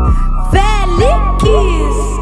Felix.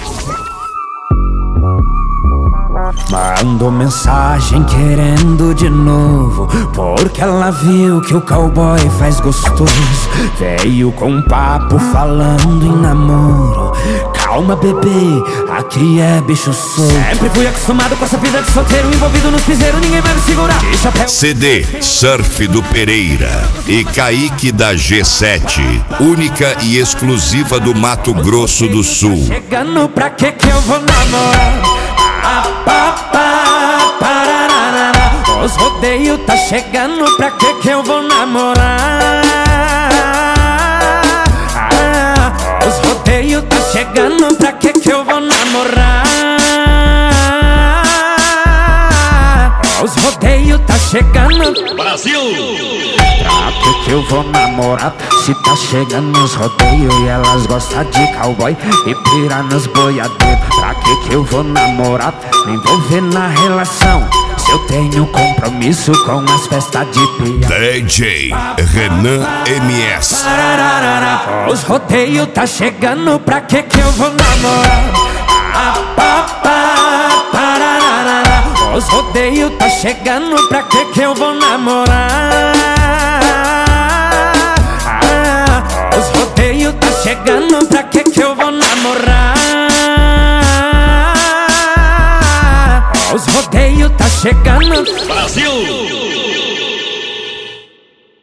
Mandou mensagem querendo de novo, porque ela viu que o cowboy faz gostoso. Veio com um papo falando em namoro. Calma, bebê, aqui é bicho solto. Sempre fui acostumado com essa vida de solteiro, envolvido nos piseiros, ninguém vai me segurar. CD Surf do Pereira e Kaique da G7, única e exclusiva do Mato Grosso do Sul. Chegando pra que eu vou namorar? Os rodeios tá chegando, pra que eu vou namorar? Os rodeios tá chegando, pra que eu vou namorar? Os rodeios tá chegando, Brasil! pra que eu vou namorar? Se tá chegando os rodeios e elas gostam de cowboy e pira nos boiadeiros, pra que eu vou namorar? Me envolver na relação, se eu tenho compromisso com as festas de pia. DJ Renan MS. Os rodeios tá chegando, pra que eu vou namorar? Os rodeios tá chegando, pra que eu vou namorar? Os rodeios tá chegando, pra que eu vou namorar? Os rodeios tá chegando, Brasil!